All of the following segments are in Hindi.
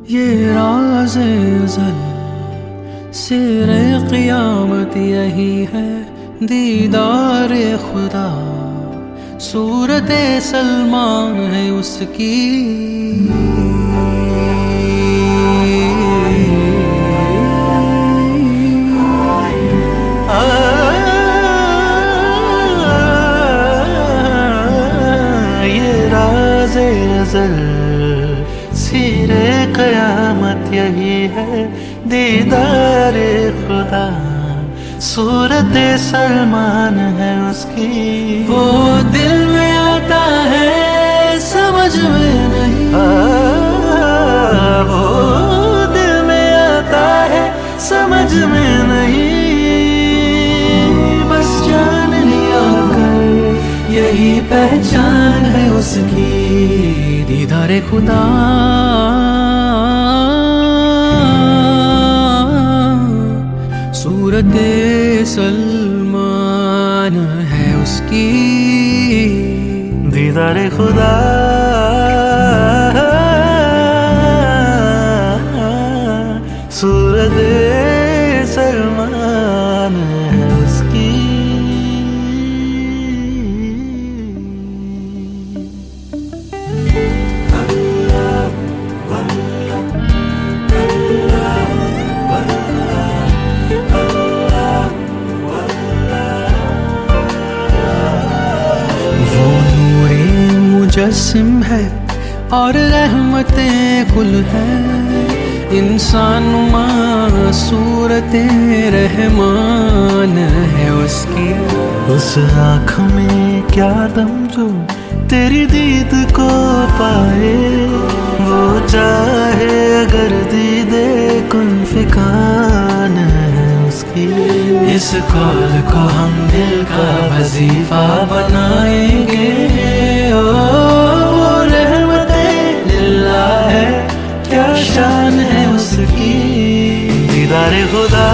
ये राज़े अज़ल सिरे क़ियामत यही है, दीदारे खुदा सूरते सलमान है उसकी। ये राज़े अज़ल सिरे क़यामत यही है, दीदारे खुदा सूरत सलमान है उसकी। वो दिल में आता है समझ में नहीं, वो दिल में आता है समझ में नहीं, बस जान लिया कर यही पहचान है उसकी। दीदारे खुदा सूरते सलमान है उसकी। दीदारे खुदा सूरते सलमान है उसकी। मुजस्सिम है और रहमतें कुल है, इंसान सूरते रहमान है उसकी। उस आँख में क्या दम जो तेरी दीद को पाए, वो चाहे अगर दीदे कुन फिकान है उसकी। इस कौल को हम दिल का वजीफा बनाएंगे, ओ रहमते लिल्लाह है क्या शान है उसकी। दीदारे खुदा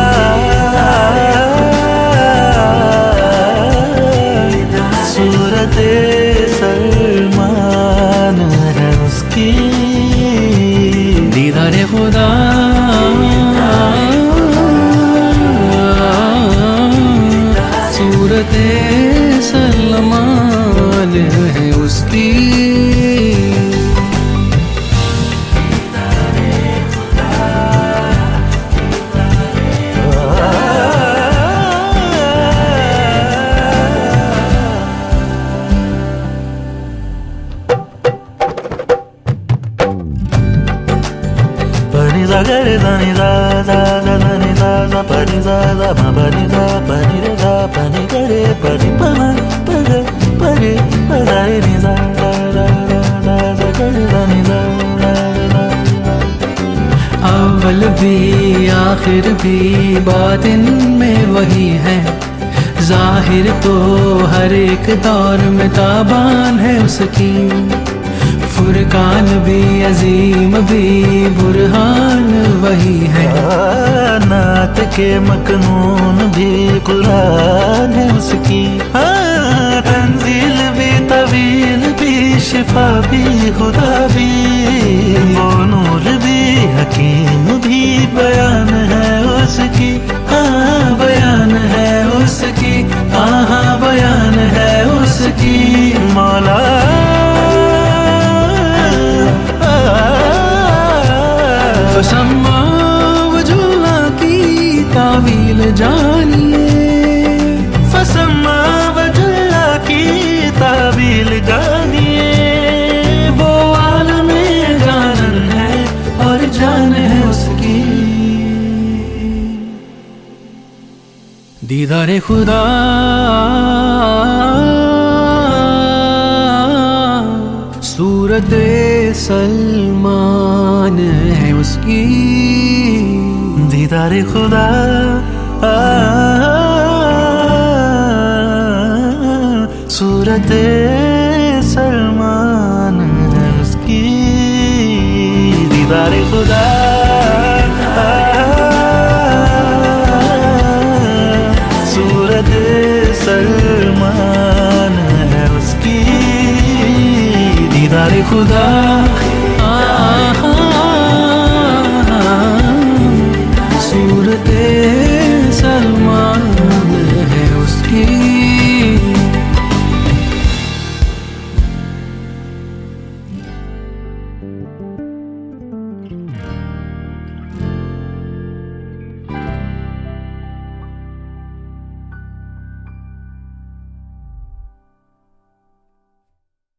सूरते सलमान है उसकी। दीदारे खुदा सूरते सलमान है उसकी। गरे धनी दा दा दा धनी दा दा पनी दा दा मा पनी दा पनी रे दा पनी गरे पनी पमा परे परे परे नी दा दा दा दा दा गरे धनी दा दा दा। अव्वल भी आखिर भी बातिन में वही है, जाहिर तो हर एक दौर में ताबान है उसकी। फुरकान भी अजीम भी बुरहान वही है, नात के मकनून भी कुरान है उसकी। तंजील भी तवील भी शिफा भी खुदा भी, वो नूर भी हकीम भी बयान है उसकी। हाँ बयान है उसकी, हाँ बयान है उसकी। मौला फसम्मा वजुल्ला की तावील जानिए, फसम्मा वजुल्ला की तावील जानिए। वो आलमे जानन है और जान है उसकी। दीदारे खुदा सूरते सलमान है उसकी। दीदारे खुदा सूरते सलमान है उसकी। दीदारे खुदा सूरते सलमान है उसकी। दीदारे खुदा